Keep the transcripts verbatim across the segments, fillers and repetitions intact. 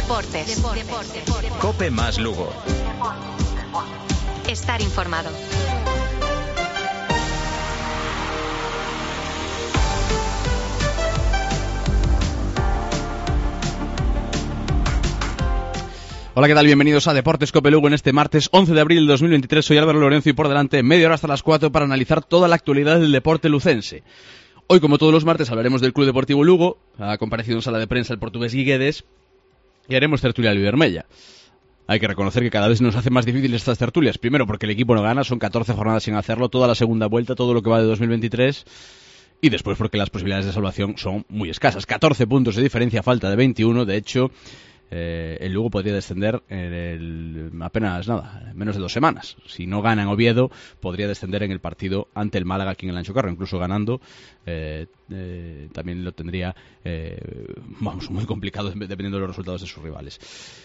Deportes. Deportes. COPE más Lugo. Estar informado. Hola, ¿qué tal? Bienvenidos a Deportes COPE Lugo en este martes once de abril de dos mil veintitrés. Soy Álvaro Lorenzo y por delante media hora hasta las cuatro para analizar toda la actualidad del deporte lucense. Hoy, como todos los martes, hablaremos del Club Deportivo Lugo. Ha comparecido en sala de prensa el portugués Guiguedes y haremos tertulia al Vivermella. Hay que reconocer que cada vez nos hace más difíciles estas tertulias. Primero, porque el equipo no gana, son catorce jornadas sin hacerlo, toda la segunda vuelta, todo lo que va de dos mil veintitrés. Y después porque las posibilidades de salvación son muy escasas. catorce puntos de diferencia, falta de veintiuno. De hecho, eh, el Lugo podría descender en el, apenas nada, en menos de dos semanas. Si no gana en Oviedo, podría descender en el partido ante el Málaga aquí en el Ancho Carro. Incluso ganando, eh, eh, también lo tendría, eh, vamos, muy complicado dependiendo de los resultados de sus rivales.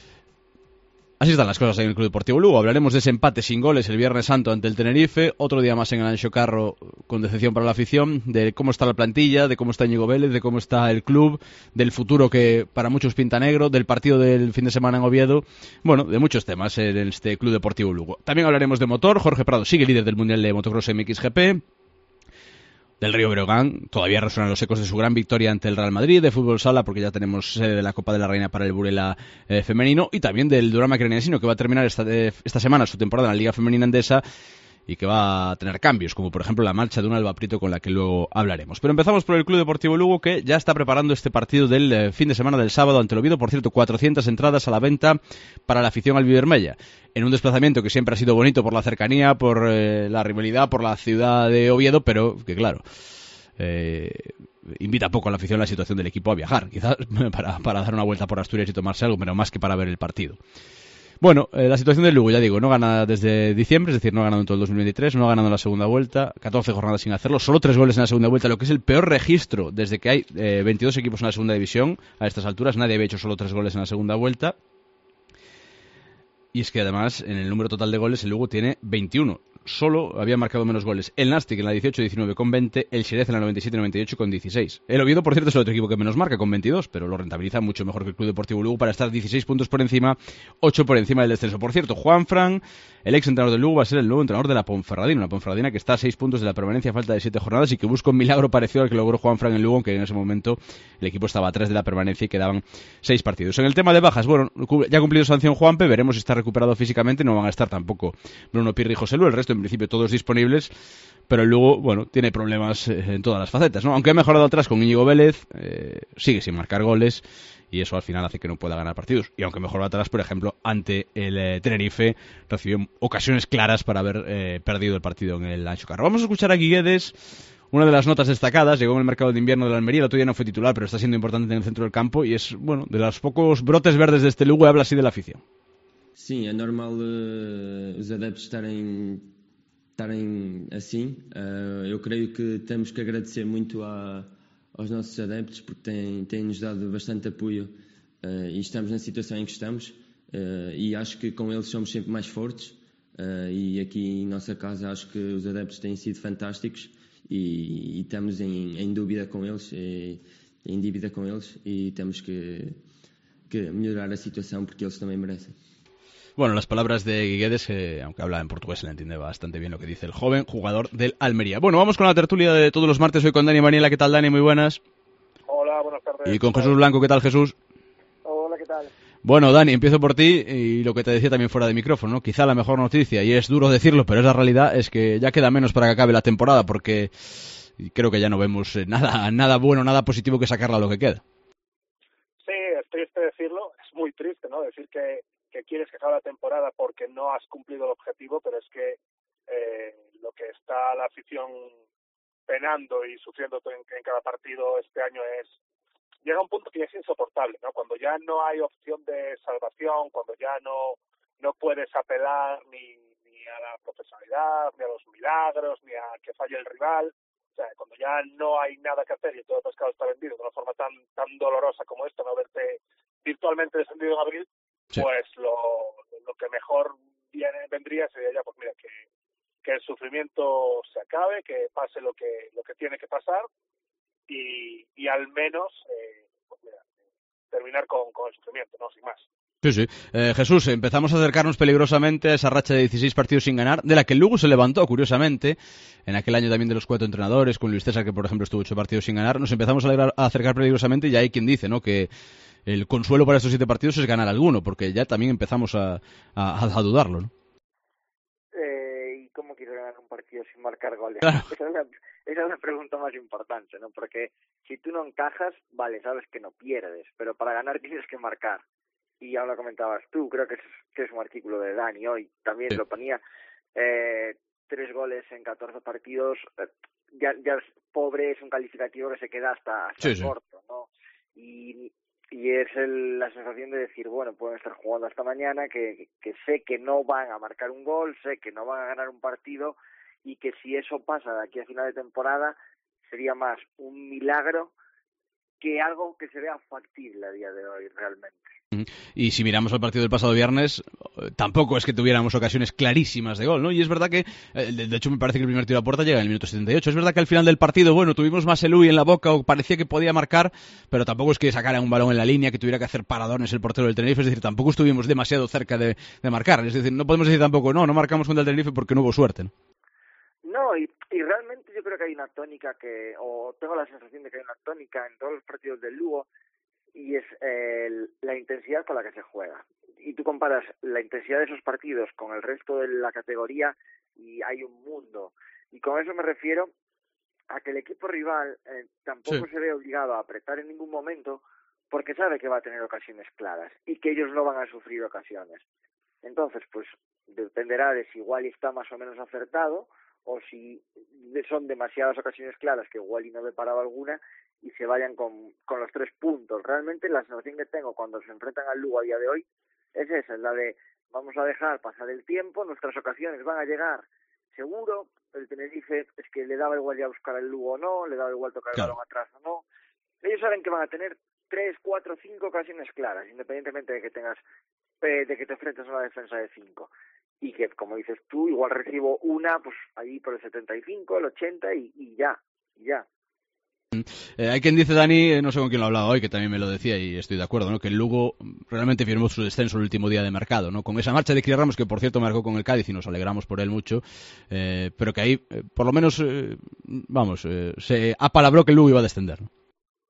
Así están las cosas en el Club Deportivo Lugo. Hablaremos de ese empate sin goles el Viernes Santo ante el Tenerife, otro día más en el Anxo Carro con decepción para la afición, de cómo está la plantilla, de cómo está Íñigo Vélez, de cómo está el club, del futuro que para muchos pinta negro, del partido del fin de semana en Oviedo, bueno, de muchos temas en este Club Deportivo Lugo. También hablaremos de motor. Jorge Prado sigue líder del Mundial de Motocross M X G P. Del Río Breogán, todavía resuenan los ecos de su gran victoria ante el Real Madrid, de fútbol sala, porque ya tenemos sede de la Copa de la Reina para el Burela eh, femenino, y también del Durama Creneasino, que va a terminar esta, eh, esta semana su temporada en la Liga Femenina Endesa, y que va a tener cambios, como por ejemplo la marcha de un Alba Prieto con la que luego hablaremos. Pero empezamos por el Club Deportivo Lugo, que ya está preparando este partido del eh, fin de semana del sábado ante el Oviedo. Por cierto, cuatrocientas entradas a la venta para la afición al Vivermella, en un desplazamiento que siempre ha sido bonito por la cercanía, por eh, la rivalidad, por la ciudad de Oviedo, pero que claro, eh, invita poco a la afición la situación del equipo a viajar, quizás para, para dar una vuelta por Asturias y tomarse algo, pero más que para ver el partido. Bueno, eh, la situación del Lugo, ya digo, no gana desde diciembre, es decir, no ha ganado en todo el dos mil veintitrés, no ha ganado en la segunda vuelta, catorce jornadas sin hacerlo, solo tres goles en la segunda vuelta, lo que es el peor registro desde que hay eh, veintidós equipos en la segunda división. A estas alturas nadie había hecho solo tres goles en la segunda vuelta. Y es que además, en el número total de goles, el Lugo tiene veintiuno. Solo había marcado menos goles el Nastic en la dieciocho diecinueve con veinte, el Xerez en la noventa y siete noventa y ocho con dieciséis. El Oviedo, por cierto, es el otro equipo que menos marca, con veintidós, pero lo rentabiliza mucho mejor que el Club Deportivo Lugo para estar dieciséis puntos por encima, ocho por encima del descenso. Por cierto, Juanfran, el ex entrenador del Lugo, va a ser el nuevo entrenador de la Ponferradina, una Ponferradina que está a seis puntos de la permanencia a falta de siete jornadas y que busca un milagro parecido al que logró Juanfran en Lugo, aunque en ese momento el equipo estaba a tres de la permanencia y quedaban seis partidos. En el tema de bajas, bueno, ya ha cumplido sanción Juanpe, veremos si está recuperado físicamente. No van a estar tampoco Bruno Pirri y José Lu, el resto en principio todos disponibles, pero luego, bueno, tiene problemas eh, en todas las facetas, ¿no? Aunque ha mejorado atrás con Íñigo Vélez, eh, sigue sin marcar goles y eso al final hace que no pueda ganar partidos. Y aunque mejoró atrás, por ejemplo, ante el eh, Tenerife, recibió ocasiones claras para haber eh, perdido el partido en el Anxo Carro. Vamos a escuchar a Guiguedes. Una de las notas destacadas, llegó en el mercado de invierno de la Almería, el otro día no fue titular, pero está siendo importante en el centro del campo y es, bueno, de los pocos brotes verdes de este Lugo, y habla así de la afición. Sim, é normal uh, os adeptos estarem, estarem assim. Uh, eu creio que temos que agradecer muito a, aos nossos adeptos porque têm, têm-nos dado bastante apoio uh, e estamos na situação em que estamos uh, e acho que com eles somos sempre mais fortes uh, e aqui em nossa casa acho que os adeptos têm sido fantásticos e, e estamos em, em dúvida com eles, e, em dívida com eles e temos que, que melhorar a situação porque eles também merecem. Bueno, las palabras de Guiguedes, eh, aunque habla en portugués, se le entiende bastante bien lo que dice el joven jugador del Almería. Bueno, vamos con la tertulia de todos los martes, hoy con Dani Maniela. ¿Qué tal, Dani? Muy buenas. Hola, buenas tardes. Y con Jesús Blanco. ¿Qué tal, Jesús? Hola, ¿qué tal? Bueno, Dani, empiezo por ti y lo que te decía también fuera de micrófono, ¿no? Quizá la mejor noticia, y es duro decirlo, pero es la realidad, es que ya queda menos para que acabe la temporada, porque creo que ya no vemos nada, nada bueno, nada positivo que sacarla a lo que queda. Sí, es triste decirlo, es muy triste, ¿no? Decir que que quieres que acabe la temporada porque no has cumplido el objetivo, pero es que eh, lo que está la afición penando y sufriendo en, en cada partido este año es, llega a un punto que ya es insoportable, ¿no? Cuando ya no hay opción de salvación, cuando ya no no puedes apelar ni, ni a la profesionalidad, ni a los milagros, ni a que falle el rival, o sea, cuando ya no hay nada que hacer y todo el pescado está vendido de una forma tan tan dolorosa como esta, no verte virtualmente descendido en abril, sí. Pues lo, lo que mejor viene, vendría sería ya, pues mira, que, que el sufrimiento se acabe, que pase lo que lo que tiene que pasar y, y al menos, eh, pues mira, terminar con, con el sufrimiento, ¿no? Sin más. Sí, sí. Eh, Jesús, empezamos a acercarnos peligrosamente a esa racha de dieciséis partidos sin ganar, de la que luego se levantó, curiosamente, en aquel año también de los cuatro entrenadores, con Luis César, que por ejemplo estuvo ocho partidos sin ganar. Nos empezamos a, alegrar, a acercar peligrosamente y ya hay quien dice, ¿no?, que el consuelo para estos siete partidos es ganar alguno, porque ya también empezamos a, a, a dudarlo, ¿no? Eh, ¿Y cómo quieres ganar un partido sin marcar goles? Claro. Esa es la, esa es la pregunta más importante, ¿no? Porque si tú no encajas, vale, sabes que no pierdes, pero para ganar tienes que marcar. Y ya lo comentabas tú, creo que es, que es un artículo de Dani hoy, también sí. Lo ponía, eh, tres goles en catorce partidos, eh, ya, ya es pobre, es un calificativo que se queda hasta, hasta sí, corto, sí. ¿no? Y, y es el, la sensación de decir, bueno, pueden estar jugando hasta mañana, que, que sé que no van a marcar un gol, sé que no van a ganar un partido, y que si eso pasa de aquí a final de temporada, sería más un milagro que algo que se vea factible a día de hoy realmente. Y si miramos el partido del pasado viernes, tampoco es que tuviéramos ocasiones clarísimas de gol, ¿no? Y es verdad que, de hecho me parece que el primer tiro a puerta llega en el minuto setenta y ocho. Es verdad que al final del partido, bueno, tuvimos más el Uy en la boca o parecía que podía marcar, pero tampoco es que sacara un balón en la línea, que tuviera que hacer paradones el portero del Tenerife. Es decir, tampoco estuvimos demasiado cerca de, de marcar. Es decir, no podemos decir tampoco, no, no marcamos contra el Tenerife porque no hubo suerte, ¿no? No, y, y realmente yo creo que hay una tónica que, o tengo la sensación de que hay una tónica en todos los partidos del Lugo, y es eh, la intensidad con la que se juega. Y tú comparas la intensidad de esos partidos con el resto de la categoría y hay un mundo. Y con eso me refiero a que el equipo rival eh, tampoco sí. se ve obligado a apretar en ningún momento porque sabe que va a tener ocasiones claras y que ellos no van a sufrir ocasiones. Entonces, pues dependerá de si Wally está más o menos acertado o si son demasiadas ocasiones claras que Wally no ve parado alguna y se vayan con, con los tres puntos. Realmente la sensación que tengo cuando se enfrentan al Lugo a día de hoy es esa, es la de vamos a dejar pasar el tiempo, nuestras ocasiones van a llegar seguro. El Tenerife es que le daba igual ya buscar al Lugo o no, le daba igual tocar claro. el balón atrás o no. Ellos saben que van a tener tres, cuatro, cinco ocasiones claras, independientemente de que tengas eh, de que te enfrentes a una defensa de cinco. Y que, como dices tú, igual recibo una, pues ahí por el setenta y cinco, el ochenta y, y ya, y ya. Eh, hay quien dice, Dani, eh, no sé con quién lo ha hablado hoy, que también me lo decía y estoy de acuerdo, ¿no?, que el Lugo realmente firmó su descenso el último día de mercado, ¿no?, con esa marcha de Cris Ramos, que por cierto marcó con el Cádiz y nos alegramos por él mucho, eh, pero que ahí, eh, por lo menos, eh, vamos, eh, se apalabró que el Lugo iba a descender, ¿no?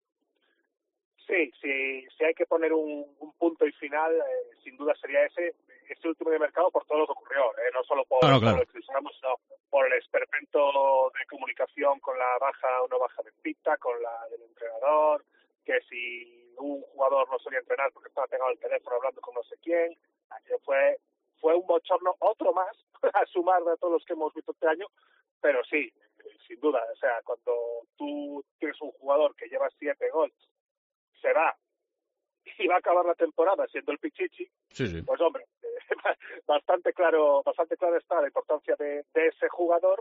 Sí, sí, sí hay que poner un, un punto y final, eh, sin duda sería ese, ese último de mercado por todo lo que ocurrió, eh, no solo por, claro, claro. por lo que usamos, sino por el esperpento de comunicación con la baja o no baja de Pita, con la del entrenador, que si un jugador no solía entrenar porque estaba pegado al teléfono hablando con no sé quién, fue fue un bochorno, otro más, a sumar de todos los que hemos visto este año, pero sí, sin duda, o sea, cuando tú tienes un jugador que lleva siete goles, se va y va a acabar la temporada siendo el Pichichi, sí, sí. Pues hombre, bastante claro, bastante claro está la importancia de, de ese jugador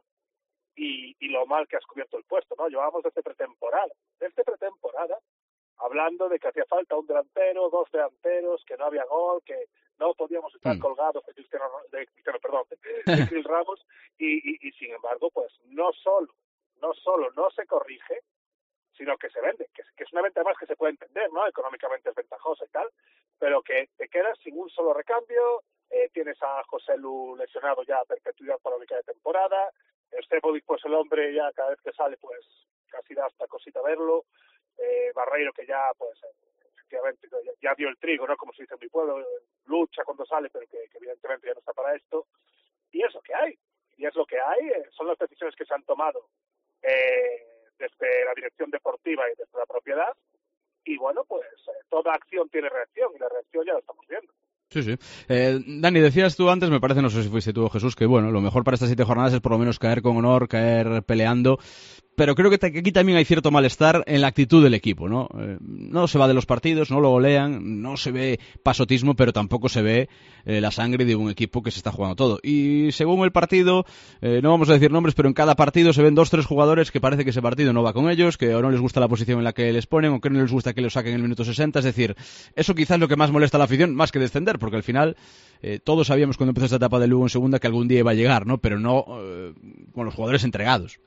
y, y lo mal que has cubierto el puesto, ¿no? Llevábamos desde pretemporada, desde pretemporada, hablando de que hacía falta un delantero, dos delanteros, que no había gol, que no podíamos estar mm. colgados de Cristiano, de Cristiano, perdón, de Cris Ramos, y, y, y sin embargo, pues no solo, no solo no se corrige, sino que se vende, que, que es una venta más que se puede entender, ¿no? Económicamente es ventajosa y tal, pero que te quedas sin un solo recambio, eh, tienes a José Lu lesionado ya a perpetuidad para la única de temporada, Estepovic, pues el hombre ya cada vez que sale, pues casi da hasta cosita verlo, eh, Barreiro que ya, pues efectivamente, ya, ya dio el trigo, ¿no? Como se dice en mi pueblo, lucha cuando sale, pero que, que evidentemente ya no está para esto, y es lo que hay, y es lo que hay, eh, son las decisiones que se han tomado, eh, desde la dirección deportiva y desde la propiedad, y bueno, pues eh, toda acción tiene reacción, y la reacción ya la estamos viendo. Sí, sí. Eh, Dani, decías tú antes, me parece, no sé si fuiste tú o Jesús, que bueno, lo mejor para estas siete jornadas es por lo menos caer con honor, caer peleando, pero creo que aquí también hay cierto malestar en la actitud del equipo, ¿no? Eh, no se va de los partidos, no lo golean, no se ve pasotismo, pero tampoco se ve eh, la sangre de un equipo que se está jugando todo. Y según el partido, eh, no vamos a decir nombres, pero en cada partido se ven dos, tres jugadores que parece que ese partido no va con ellos, que o no les gusta la posición en la que les ponen, o que no les gusta que lo saquen en el minuto sesenta. Es decir, eso quizás es lo que más molesta a la afición, más que descender, porque al final eh, todos sabíamos cuando empezó esta etapa de Lugo en segunda que algún día iba a llegar, ¿no? Pero no eh, con los jugadores entregados.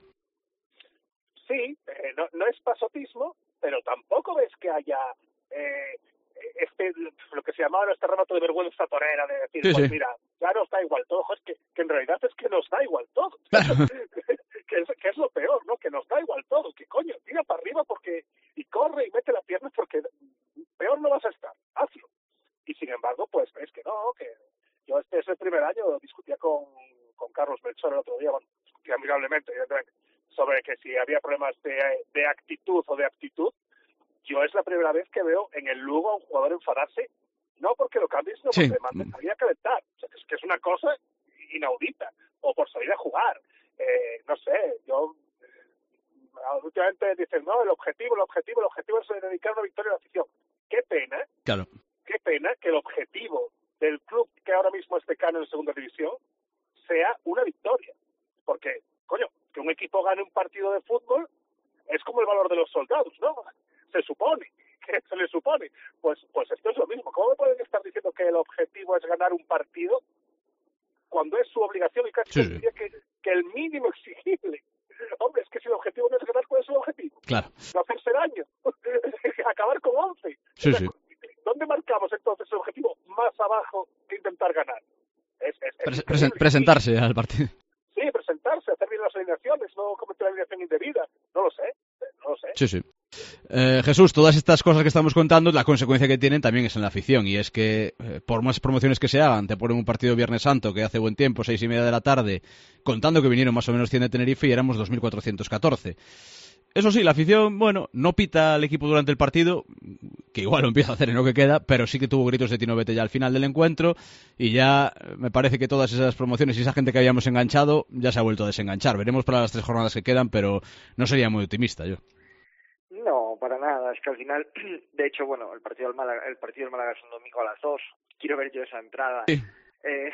Sí, eh, no, no es pasotismo, pero tampoco ves que haya eh, este lo que se llamaba este remoto de vergüenza torera, de decir, sí, pues sí. mira, ya nos da igual todo. Es que, que en realidad es que nos da igual todo. Claro. que, es, que es lo peor, ¿no? Que nos da igual todo. Que coño, tira para arriba porque y corre y mete la pierna porque peor no vas a estar. Hazlo. Y sin embargo, pues ves que no, que yo este es el primer año, discutía con, con Carlos Melchor el otro día, bueno, discutía amigablemente, evidentemente, sobre que si había problemas de, de actitud o de aptitud. Yo es la primera vez que veo en el Lugo a un jugador enfadarse, no porque lo cambie, sino porque Sí. le manden salir a calentar. O sea, que es, que es una cosa inaudita. O por salir a jugar. Eh, no sé, yo... Eh, últimamente dicen, no, el objetivo, el objetivo, el objetivo es dedicar una victoria a la afición. Qué pena, Claro. qué pena que el objetivo del club que ahora mismo es decano en segunda división sea una victoria. Porque, coño, que un equipo gane un partido de fútbol es como el valor de los soldados, ¿no? Se supone, que se le supone. Pues pues esto es lo mismo. ¿Cómo me pueden estar diciendo que el objetivo es ganar un partido cuando es su obligación y casi Sí, diría que, que el mínimo exigible? Hombre, es que si el objetivo no es ganar, ¿cuál es el objetivo? Claro. No hacerse daño. Acabar con once. Sí, O sea, sí. ¿dónde marcamos entonces el objetivo más abajo que intentar ganar? Es, es, es Pre- increíble. presen- presentarse al partido. Sí, presentarse, hacer bien las alineaciones, no cometer la alineación indebida. No lo sé, no lo sé. Sí, sí. Eh, Jesús, todas estas cosas que estamos contando, la consecuencia que tienen también es en la afición, y es que eh, por más promociones que se hagan, te ponen un partido Viernes Santo que hace buen tiempo, seis y media de la tarde, contando que vinieron más o menos cien de Tenerife y éramos dos mil cuatrocientos catorce. Eso sí, la afición, bueno, no pita al equipo durante el partido, que igual lo empieza a hacer en lo que queda, pero sí que tuvo gritos de Tino Vete ya al final del encuentro, y ya eh, me parece que todas esas promociones y esa gente que habíamos enganchado ya se ha vuelto a desenganchar. Veremos para las tres jornadas que quedan, pero no sería muy optimista yo. No, para nada. Es que al final, de hecho, bueno, el partido del Málaga, el partido del Málaga es un domingo a las dos. Quiero ver yo esa entrada. Sí. Eh,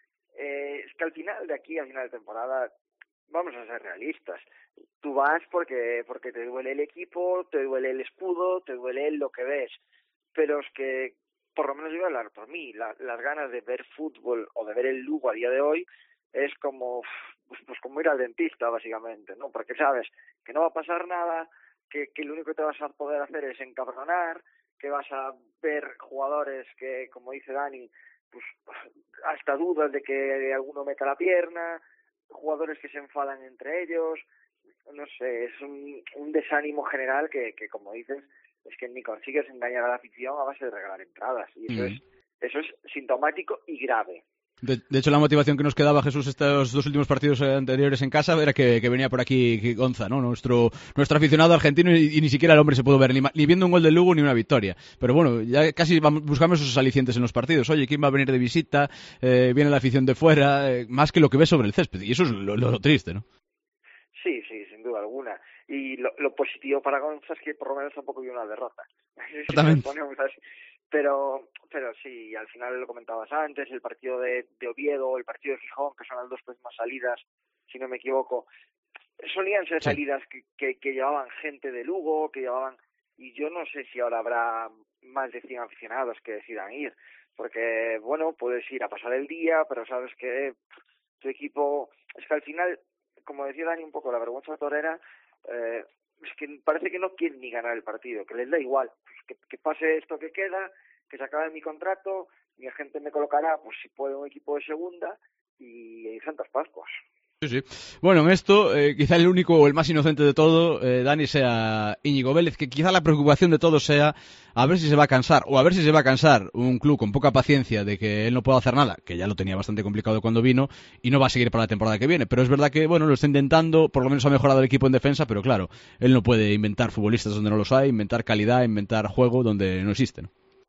eh, es que al final de aquí, al final de temporada, vamos a ser realistas. Tú vas porque porque te duele el equipo, te duele el escudo, te duele lo que ves. Pero es que, por lo menos yo voy a hablar por mí, la, las ganas de ver fútbol o de ver el Lugo a día de hoy es como, pues, pues como ir al dentista, básicamente, ¿no? Porque sabes que no va a pasar nada, que, que lo único que te vas a poder hacer es encabronar, que vas a ver jugadores que, como dice Dani, pues hasta dudas de que alguno meta la pierna, jugadores que se enfadan entre ellos, no sé, es un, un desánimo general que, que, como dices, es que ni consigues engañar a la afición a base de regalar entradas, y eso, mm. es, eso es sintomático y grave. De, de hecho, la motivación que nos quedaba, Jesús, estos dos últimos partidos anteriores en casa era que, que venía por aquí Gonza, ¿no? Nuestro nuestro aficionado argentino, y, y ni siquiera el hombre se pudo ver, ni, ni viendo un gol del Lugo ni una victoria. Pero bueno, ya casi vamos, buscamos esos alicientes en los partidos. Oye, ¿quién va a venir de visita? Eh, viene la afición de fuera, eh, más que lo que ves sobre el césped. Y eso es lo, lo, lo triste, ¿no? Sí, sí, sin duda alguna. Y lo, lo positivo para Gonza es que por lo menos tampoco vio una derrota. Exactamente. Si ponemos así. Pero, pero sí, al final lo comentabas antes, el partido de, de Oviedo, el partido de Gijón, que son las dos próximas salidas, si no me equivoco, solían ser sí. salidas que, que, que llevaban gente de Lugo, que llevaban, y yo no sé si ahora habrá más de cien aficionados que decidan ir, porque, bueno, puedes ir a pasar el día, pero sabes que tu equipo, es que al final, como decía Dani un poco, la vergüenza torera, eh, es que parece que no quieren ni ganar el partido, que les da igual, pues que, que pase esto que queda, que se acabe mi contrato, mi agente me colocará, pues si puede, un equipo de segunda y, y Santas Pascuas. Sí, sí. Bueno, en esto, eh, quizá el único o el más inocente de todo, eh, Dani, sea Íñigo Vélez, que quizá la preocupación de todos sea a ver si se va a cansar, o a ver si se va a cansar un club con poca paciencia de que él no pueda hacer nada, que ya lo tenía bastante complicado cuando vino, y no va a seguir para la temporada que viene. Pero es verdad que, bueno, lo está intentando, por lo menos ha mejorado el equipo en defensa, pero claro, él no puede inventar futbolistas donde no los hay, inventar calidad, inventar juego donde no existe, ¿no?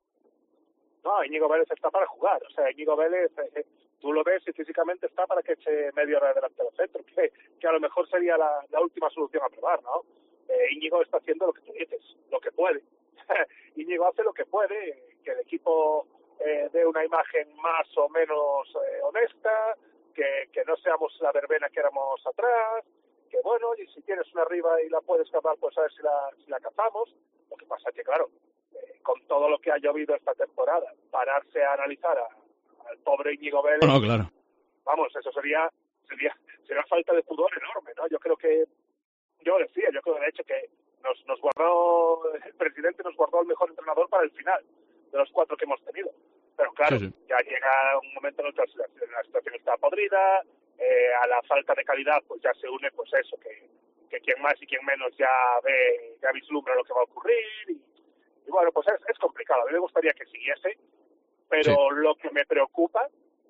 No, Íñigo Vélez está para jugar, o sea, Íñigo Vélez... Eh, tú lo ves y físicamente está para que eche media hora delante del centro, que, que a lo mejor sería la, la última solución a probar, ¿no? Eh, Íñigo está haciendo lo que tú dices, lo que puede. Íñigo hace lo que puede, que el equipo eh, dé una imagen más o menos eh, honesta, que, que no seamos la verbena que éramos atrás, que bueno, y si tienes una arriba y la puedes capar, pues a ver si la, si la cazamos. Lo que pasa es que, claro, eh, con todo lo que ha llovido esta temporada, pararse a analizar a al pobre Íñigo Vélez, no, claro. Vamos, eso sería sería sería falta de pudor enorme, ¿no? Yo creo que, yo decía, yo creo de hecho que nos nos guardó, el presidente nos guardó al mejor entrenador para el final, de los cuatro que hemos tenido. Pero claro, sí, sí. ya llega un momento en el que la situación está podrida, eh, a la falta de calidad pues ya se une pues eso, que, que quien más y quien menos ya ve, ya vislumbra lo que va a ocurrir y, y bueno, pues es, es complicado. A mí me gustaría que siguiese, pero sí. lo que me preocupa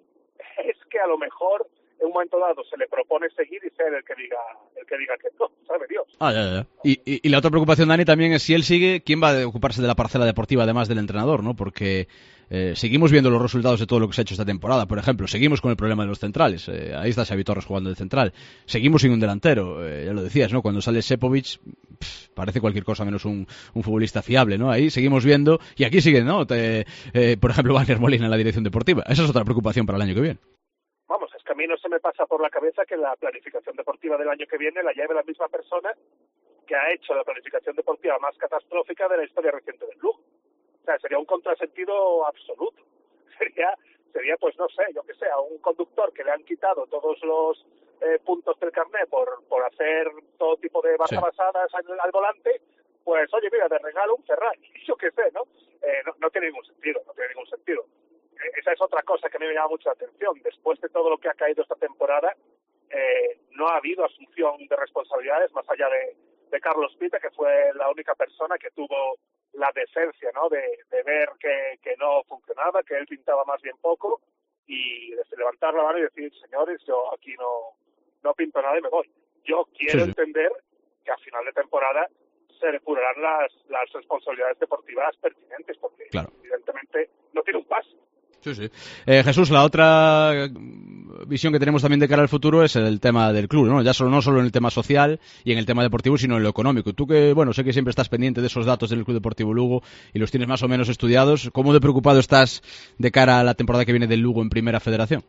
es que a lo mejor en un momento dado se le propone seguir y ser el que diga el que diga que no, sabe Dios. Ah, ya, ya. Y, y, y la otra preocupación, Dani, también es si él sigue, ¿quién va a ocuparse de la parcela deportiva además del entrenador, ¿no? Porque eh, seguimos viendo los resultados de todo lo que se ha hecho esta temporada. Por ejemplo, seguimos con el problema de los centrales. Eh, ahí está Xavi Torres jugando de central. Seguimos sin un delantero, eh, ya lo decías, ¿no? Cuando sale Sepovic, pff, parece cualquier cosa menos un, un futbolista fiable, ¿no? Ahí seguimos viendo, y aquí sigue, ¿no? Te, eh, por ejemplo, Wagner Molina en la dirección deportiva. Esa es otra preocupación para el año que viene. Vamos, es que a mí no se me pasa por la cabeza que la planificación deportiva del año que viene la lleve la misma persona que ha hecho la planificación deportiva más catastrófica de la historia reciente del club. O sea, sería un contrasentido absoluto. Sería, sería pues no sé, yo que sé, a un conductor que le han quitado todos los eh, puntos del carnet por, por hacer todo tipo de barrabasadas sí. al, al volante, pues oye, mira, te regalo un Ferrari, yo que sé, ¿no? Eh, no, no tiene ningún sentido, no tiene ningún sentido. Esa es otra cosa que a mí me llama mucho la atención. Después de todo lo que ha caído esta temporada, eh, no ha habido asunción de responsabilidades más allá de, de Carlos Pita, que fue la única persona que tuvo la decencia, ¿no? de, de ver que, que no funcionaba, que él pintaba más bien poco, y de levantar la mano y decir, señores, yo aquí no, no pinto nada y me voy. Yo quiero sí, sí. entender que a final de temporada se depurarán las, las responsabilidades deportivas pertinentes, porque claro. evidentemente no tiene un pase. Sí, sí. Eh, Jesús, la otra visión que tenemos también de cara al futuro es el tema del club, ¿no? Ya solo, no solo en el tema social y en el tema deportivo, sino en lo económico. Tú que, bueno, sé que siempre estás pendiente de esos datos del Club Deportivo Lugo y los tienes más o menos estudiados, ¿cómo de preocupado estás de cara a la temporada que viene del Lugo en Primera Federación?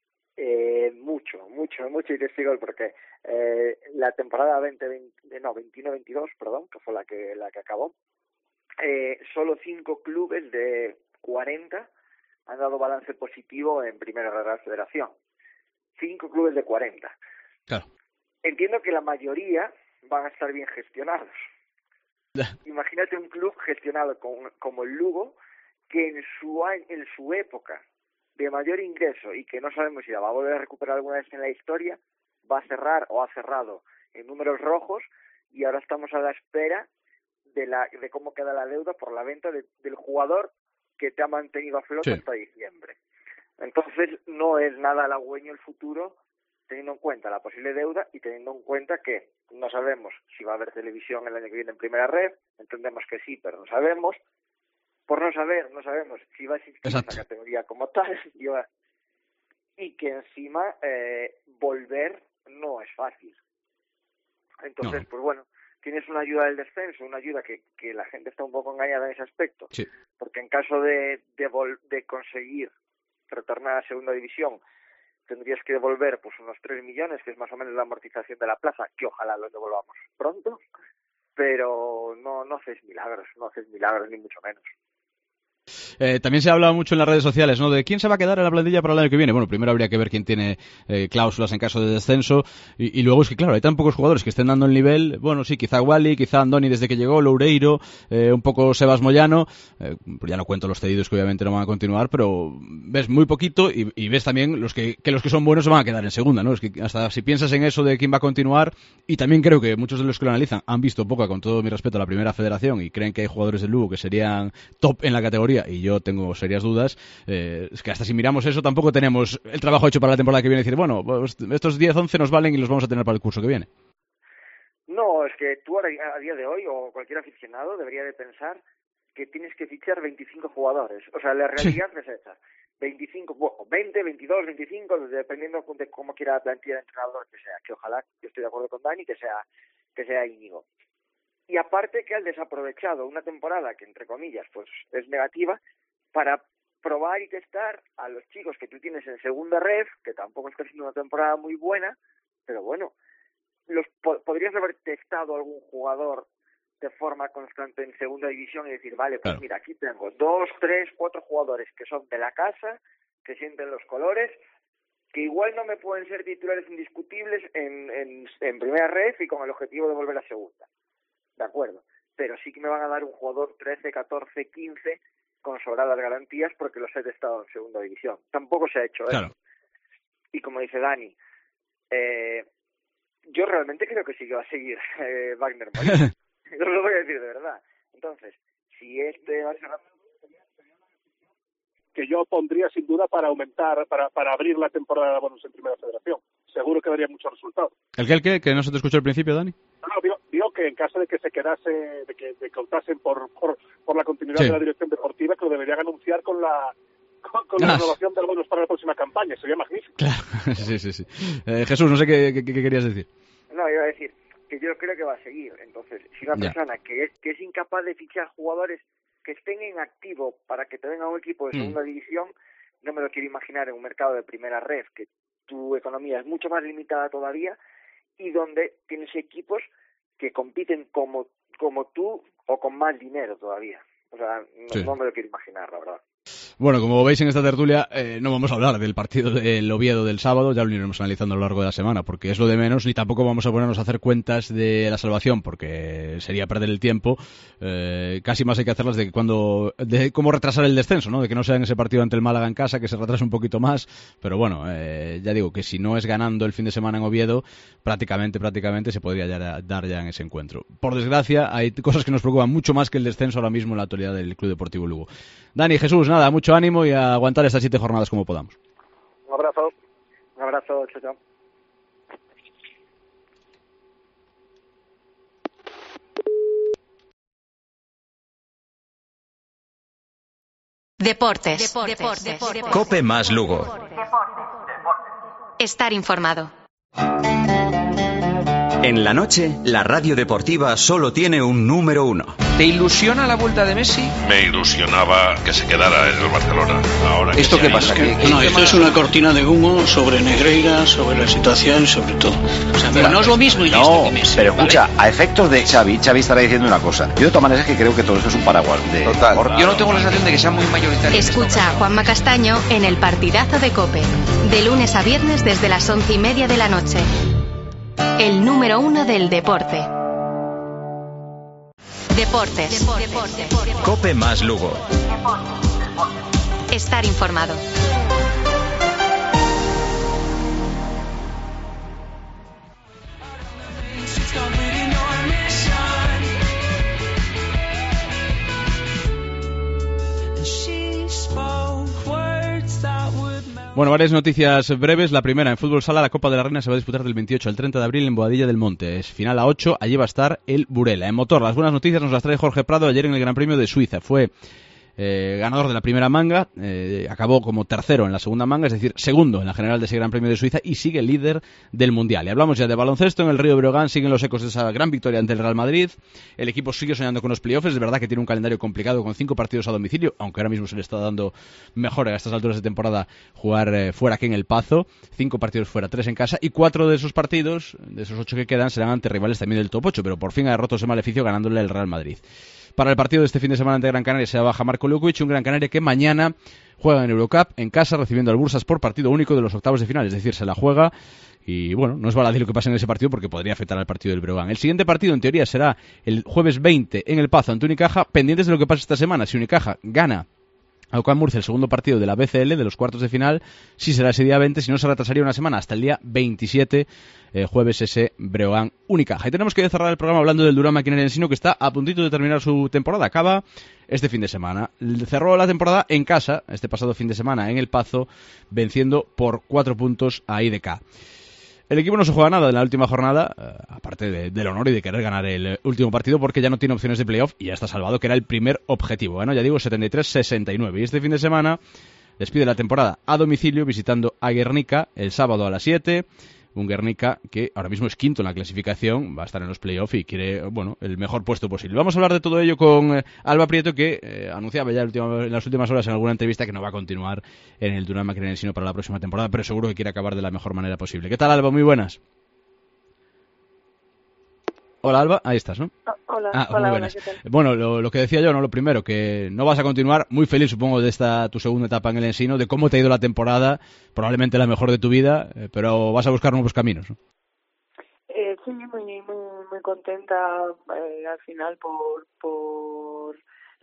Eh, mucho, mucho, mucho, y te explico el porqué. Eh, la temporada veinte veinte, no, veintiuno veintidós, perdón, que fue la que, la que acabó, eh, solo cinco clubes de cuarenta han dado balance positivo en Primera Real Federación. Cinco clubes de cuarenta. Claro. Entiendo que la mayoría van a estar bien gestionados. Imagínate un club gestionado con, como el Lugo, que en su, en su época de mayor ingreso y que no sabemos si la va a volver a recuperar alguna vez en la historia, va a cerrar o ha cerrado en números rojos, y ahora estamos a la espera de, la, de cómo queda la deuda por la venta de, del jugador que te ha mantenido a flote sí. hasta diciembre. Entonces no es nada halagüeño el futuro, teniendo en cuenta la posible deuda y teniendo en cuenta que no sabemos si va a haber televisión el año que viene en Primera Red, entendemos que sí, pero no sabemos. Por no saber, no sabemos si va a existir esa categoría como tal, y que encima eh, volver no es fácil. Entonces, no. pues bueno, tienes una ayuda del descenso, una ayuda que, que la gente está un poco engañada en ese aspecto, sí. porque en caso de, de, vol- de conseguir retornar a la segunda división, tendrías que devolver pues unos tres millones, que es más o menos la amortización de la plaza, que ojalá lo devolvamos pronto, pero no, no haces milagros, no haces milagros ni mucho menos. Eh, también se ha hablado mucho en las redes sociales, ¿no? De quién se va a quedar en la plantilla para el año que viene. Bueno, primero habría que ver quién tiene eh, cláusulas en caso de descenso y, y luego es que, claro, hay tan pocos jugadores que estén dando el nivel. Bueno, sí, quizá Wally, quizá Andoni desde que llegó, Loureiro, eh, un poco Sebas Moyano. Eh, ya no cuento los cedidos que obviamente no van a continuar, pero ves muy poquito y, y ves también los que, que los que son buenos se van a quedar en segunda, ¿no? Es que hasta si piensas en eso de quién va a continuar, y también creo que muchos de los que lo analizan han visto poco, con todo mi respeto, a la Primera Federación y creen que hay jugadores del Lugo que serían top en la categoría, y yo tengo serias dudas. Eh, es que hasta si miramos eso tampoco tenemos el trabajo hecho para la temporada que viene, decir, bueno, pues estos diez once nos valen y los vamos a tener para el curso que viene. No, es que tú a día de hoy, o cualquier aficionado, debería de pensar que tienes que fichar veinticinco jugadores. O sea, la realidad sí. es esa. veinticinco, bueno, veinte, veintidós, veinticinco, dependiendo de cómo quiera la plantilla de entrenador que sea. Que ojalá, yo estoy de acuerdo con Dani, que sea, que sea Íñigo. Y aparte que han desaprovechado una temporada que, entre comillas, pues es negativa, para probar y testar a los chicos que tú tienes en segunda red, que tampoco está siendo una temporada muy buena, pero bueno, los po- podrías haber testado algún jugador de forma constante en segunda división y decir, vale, pues claro. mira, aquí tengo dos, tres, cuatro jugadores que son de la casa, que sienten los colores, que igual no me pueden ser titulares indiscutibles en, en, en primera red y con el objetivo de volver a segunda. De acuerdo, pero sí que me van a dar un jugador trece, catorce, quince con sobradas garantías porque los he testado en segunda división. Tampoco se ha hecho claro. eso. Y como dice Dani, eh, yo realmente creo que sí que va a seguir eh, Wagner Morín. Yo lo voy a decir de verdad. Entonces, si este va a ser... que yo pondría sin duda para aumentar, para, para abrir la temporada de bonus en Primera Federación. Seguro que daría muchos resultados. ¿El qué, el qué? ¿Que no se te escuchó al principio, Dani? No, digo, digo que en caso de que se quedase, de que, de que optasen por, por, por la continuidad sí. de la dirección deportiva, que lo deberían anunciar con la con, con ah, la renovación del bonus para la próxima campaña. Sería magnífico. Claro, sí, sí, sí. Eh, Jesús, no sé qué, qué, qué querías decir. No, iba a decir que yo creo que va a seguir. Entonces, si una ya. persona que es, que es incapaz de fichar jugadores que estén en activo para que te venga un equipo de segunda mm. división, no me lo quiero imaginar en un mercado de primera red, que tu economía es mucho más limitada todavía y donde tienes equipos que compiten como como tú o con más dinero todavía. O sea, no, sí. no me lo quiero imaginar, la verdad. Bueno, como veis en esta tertulia, eh, no vamos a hablar del partido del Oviedo del sábado, ya lo iremos analizando a lo largo de la semana, porque es lo de menos, ni tampoco vamos a ponernos a hacer cuentas de la salvación, porque sería perder el tiempo. Eh, casi más hay que hacerlas de cuando, de cómo retrasar el descenso, ¿no? De que no sea en ese partido ante el Málaga en casa, que se retrase un poquito más, pero bueno, eh, ya digo que si no es ganando el fin de semana en Oviedo, prácticamente, prácticamente se podría ya dar ya en ese encuentro. Por desgracia, hay cosas que nos preocupan mucho más que el descenso ahora mismo en la actualidad del Club Deportivo Lugo. Dani, Jesús, nada, mucho ánimo y a aguantar estas siete jornadas como podamos. Un abrazo. Un abrazo, chao, chao. Deportes. Deportes. Deportes. Deportes. Cope más Lugo. Estar informado. En la noche, la radio deportiva solo tiene un número uno. ¿Te ilusiona la vuelta de Messi? Me ilusionaba que se quedara en el Barcelona. Ahora ¿Esto qué pasa? ¿Qué, qué no, esto es una cortina de humo sobre Negreira, sobre la situación, sobre todo. O sea, pero no es lo mismo Iniesta no, que Messi. Pero escucha, ¿vale? A efectos de Xavi, Xavi estará diciendo una cosa. Yo de todas maneras es que creo que todo esto es un paraguas. De Total. Por... Yo no tengo la sensación de que sea muy mayoritario. Escucha a Juanma Castaño en el partidazo de COPE. De lunes a viernes desde las once y media de la noche. El número uno del deporte. Deportes. Deportes. Cope más Lugo. Estar informado. Bueno, varias noticias breves. La primera, en fútbol sala, la Copa de la Reina se va a disputar del veintiocho al treinta de abril en Boadilla del Monte. Es final a ocho, allí va a estar el Burela. En motor, las buenas noticias nos las trae Jorge Prado ayer en el Gran Premio de Suiza. Fue eh, ganador de la primera manga, eh, acabó como tercero en la segunda manga, es decir, segundo en la general de ese Gran Premio de Suiza y sigue líder del Mundial. Y hablamos ya de baloncesto. En el Río Breogán siguen los ecos de esa gran victoria ante el Real Madrid. El equipo sigue soñando con los playoffs. Es verdad que tiene un calendario complicado con cinco partidos a domicilio, aunque ahora mismo se le está dando mejor a estas alturas de temporada jugar eh, fuera que en el Pazo. Cinco partidos fuera, tres en casa, y cuatro de esos partidos, de esos ocho que quedan, serán ante rivales también del top ocho, pero por fin ha derrotado ese maleficio ganándole el Real Madrid. Para el partido de este fin de semana ante Gran Canaria se baja Marco Lukovic, un Gran Canaria que mañana juega en Eurocup en casa recibiendo al Bursas por partido único de los octavos de final, es decir, se la juega y bueno, no es baladí lo que pase en ese partido porque podría afectar al partido del Breogán. El siguiente partido en teoría será el jueves veinte en el Pazo ante Unicaja, pendientes de lo que pase esta semana. Si Unicaja gana a Ocan Murcia el segundo partido de la B C L de los cuartos de final, sí será ese día veinte, si no se retrasaría una semana hasta el día veintisiete, eh, jueves ese Breogán Unicaja. Y tenemos que cerrar el programa hablando del Durán Maquinaria Ensino, que está a puntito de terminar su temporada, acaba este fin de semana. Cerró la temporada en casa este pasado fin de semana en el Pazo, venciendo por cuatro puntos a I D K. El equipo no se juega nada en la última jornada, eh, aparte de, del honor y de querer ganar el último partido, porque ya no tiene opciones de playoff y ya está salvado, que era el primer objetivo. Bueno, ya digo, setenta y tres sesenta y nueve. Y este fin de semana despide la temporada a domicilio visitando a Guernica el sábado a las siete. Un Guernica que ahora mismo es quinto en la clasificación, va a estar en los playoffs y quiere, bueno, el mejor puesto posible. Vamos a hablar de todo ello con eh, Alba Prieto, que eh, anunciaba ya el último, en las últimas horas en alguna entrevista que no va a continuar en el Durán Maquinaria Ensino para la próxima temporada, pero seguro que quiere acabar de la mejor manera posible. ¿Qué tal, Alba? Muy buenas. Hola, Alba, ahí estás, ¿no? Hola, ah, hola, muy hola, buenas. ¿qué tal? Bueno, lo, lo que decía yo, ¿no? Lo primero, que no vas a continuar, muy feliz supongo de esta tu segunda etapa en el Ensino, de cómo te ha ido la temporada, probablemente la mejor de tu vida, eh, pero vas a buscar nuevos caminos, ¿no? Eh, sí, muy, muy, muy contenta eh, al final por, por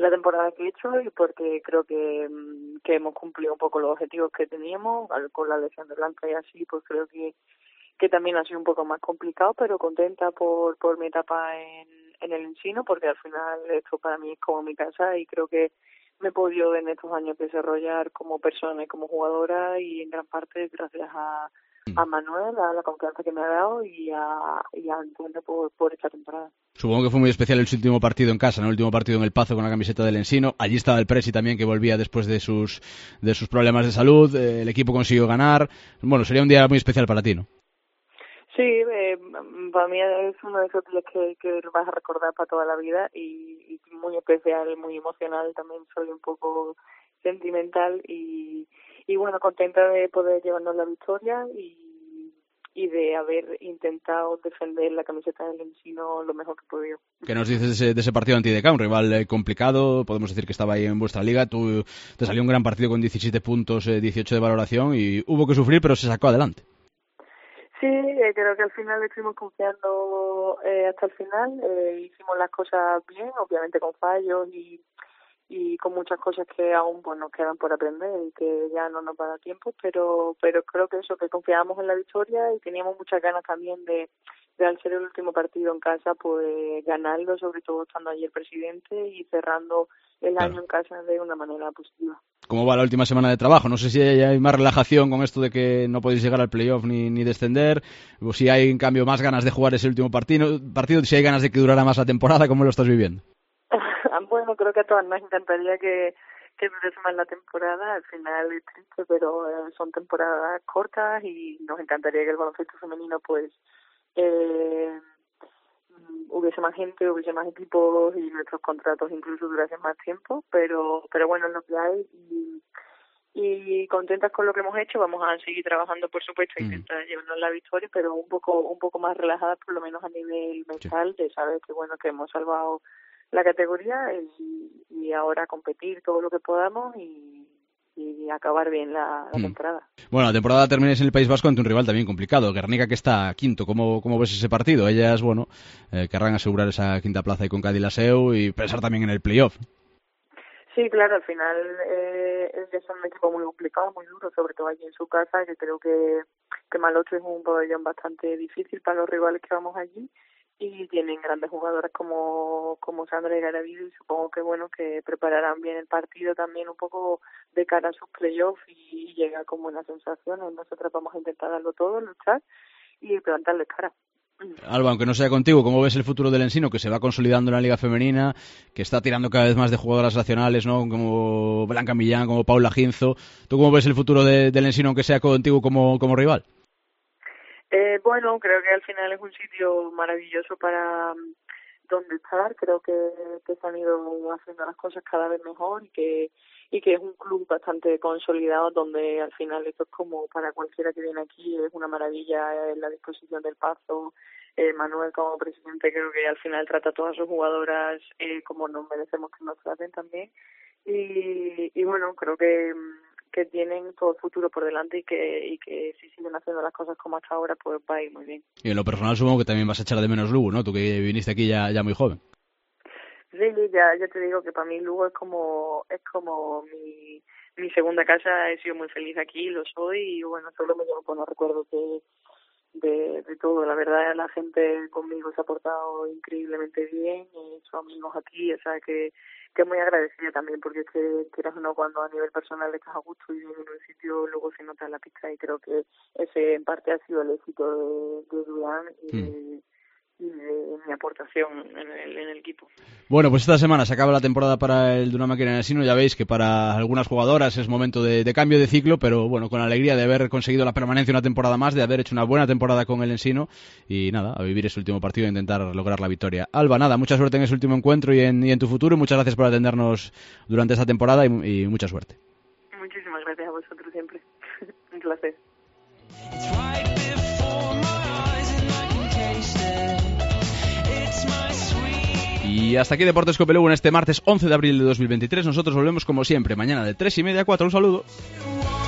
la temporada que he hecho y porque creo que, que hemos cumplido un poco los objetivos que teníamos. Con la lesión de Blanca y así, pues creo que que también ha sido un poco más complicado, pero contenta por por mi etapa en, en el Ensino, porque al final esto para mí es como mi casa y creo que me he podido en estos años desarrollar como persona y como jugadora, y en gran parte gracias a, a Manuel, a la confianza que me ha dado y a, y a Antonio por, por esta temporada. Supongo que fue muy especial el último partido en casa, ¿no? El último partido en El Pazo con la camiseta del Ensino. Allí estaba el Presi también, que volvía después de sus de sus problemas de salud. El equipo consiguió ganar. Bueno, sería un día muy especial para ti, ¿no? Sí, eh, para mí es uno de esos días que, que vas a recordar para toda la vida y, y muy especial, muy emocional. También soy un poco sentimental y, y bueno, contenta de poder llevarnos la victoria y, y de haber intentado defender la camiseta del Ensino lo mejor que he podido. ¿Qué nos dices de ese, de ese partido ante I D K? Un rival eh, complicado, podemos decir que estaba ahí en vuestra liga. Tú te salió un gran partido con diecisiete puntos, eh, dieciocho de valoración y hubo que sufrir, pero se sacó adelante. Sí, eh, creo que al final estuvimos confiando eh, hasta el final. Eh, hicimos las cosas bien, obviamente con fallos y, y con muchas cosas que aún pues, nos quedan por aprender y que ya no nos va a dar tiempo, pero pero creo que eso, que confiábamos en la victoria y teníamos muchas ganas también de, de al ser el último partido en casa, pues ganarlo, sobre todo estando allí el presidente y cerrando el claro. año en casa de una manera positiva. ¿Cómo va la última semana de trabajo? No sé si hay más relajación con esto de que no podéis llegar al playoff ni, ni descender, o si hay en cambio más ganas de jugar ese último partido, partido, si hay ganas de que durara más la temporada. ¿Cómo lo estás viviendo? Bueno, creo que a todas nos encantaría que, que durase más la temporada. Al final es triste, pero eh, son temporadas cortas y nos encantaría que el baloncesto femenino pues eh, hubiese más gente, hubiese más equipos y nuestros contratos incluso durasen más tiempo, pero pero bueno, es lo que hay y, y contentas con lo que hemos hecho. Vamos a seguir trabajando, por supuesto, e intentar mm. llevarnos la victoria, pero un poco un poco más relajadas, por lo menos a nivel mental, sí. de saber que bueno que hemos salvado la categoría y, y ahora competir todo lo que podamos y y acabar bien la, la temporada. Mm. Bueno, la temporada termina en el País Vasco ante un rival también complicado, Guernica, que está quinto. ¿Cómo, cómo ves ese partido? Ellas, bueno, eh, querrán asegurar esa quinta plaza ahí con Cádiz Laseu y pensar también en el playoff. Sí, claro, al final eh, es un equipo muy complicado, muy duro, sobre todo allí en su casa, que creo que, que Malocho es un pabellón bastante difícil para los rivales que vamos allí. Y tienen grandes jugadoras como como Sandra y Garavido y supongo que bueno que prepararán bien el partido también un poco de cara a sus playoffs y, y llega con buenas sensaciones. Nosotras vamos a intentar darlo todo, luchar y plantarle cara. Alba, aunque no sea contigo, ¿cómo ves el futuro del Ensino, que se va consolidando en la Liga Femenina, que está tirando cada vez más de jugadoras nacionales, ¿no? Como Blanca Millán, como Paula Ginzo? ¿Tú cómo ves el futuro de, del Ensino, aunque sea contigo como, como rival? Eh, bueno, creo que al final es un sitio maravilloso para um, donde estar. Creo que, que se han ido haciendo las cosas cada vez mejor y que y que es un club bastante consolidado donde al final esto es como para cualquiera que viene aquí, es una maravilla en la disposición del Pazo. Eh, Manuel como presidente creo que al final trata a todas sus jugadoras eh, como nos merecemos que nos traten también. Y, y bueno, creo que que tienen todo el futuro por delante y que y que si siguen haciendo las cosas como hasta ahora, pues va a ir muy bien. Y en lo personal supongo que también vas a echar de menos Lugo, ¿no? Tú que viniste aquí ya ya muy joven. Sí, ya, ya te digo que para mí Lugo es como es como mi mi segunda casa. He sido muy feliz aquí, lo soy y bueno, solo me llevo buenos recuerdos de, de, de todo. La verdad, la gente conmigo se ha portado increíblemente bien, he hecho amigos aquí, o sea que que muy agradecida también, porque es que quieras o no, cuando a nivel personal estás a gusto y bien en un sitio, luego se nota en la pista y creo que ese en parte ha sido el éxito de, de Durán y, mm. de, y de mi aportación en el, en el equipo. Bueno, pues esta semana se acaba la temporada para el Dunam aquí en el Ensino. Ya veis que para algunas jugadoras es momento de, de cambio de ciclo, pero bueno, con la alegría de haber conseguido la permanencia una temporada más, de haber hecho una buena temporada con el Ensino y nada, a vivir ese último partido e intentar lograr la victoria. Alba, nada, mucha suerte en ese último encuentro y en, y en tu futuro, y muchas gracias por atendernos durante esta temporada y, y mucha suerte. Muchísimas gracias a vosotros siempre. Un placer. Y hasta aquí Deportes Cope Lugo en este martes once de abril de dos mil veintitrés. Nosotros volvemos como siempre mañana de tres y media a cuatro. Un saludo.